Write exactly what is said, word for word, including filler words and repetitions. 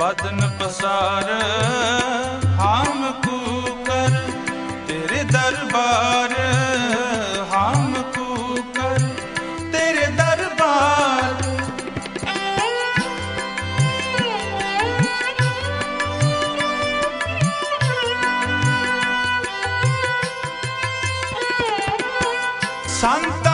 बदन पसार हम कूकर तेरे दरबार, हम कूकर तेरे दरबार। संत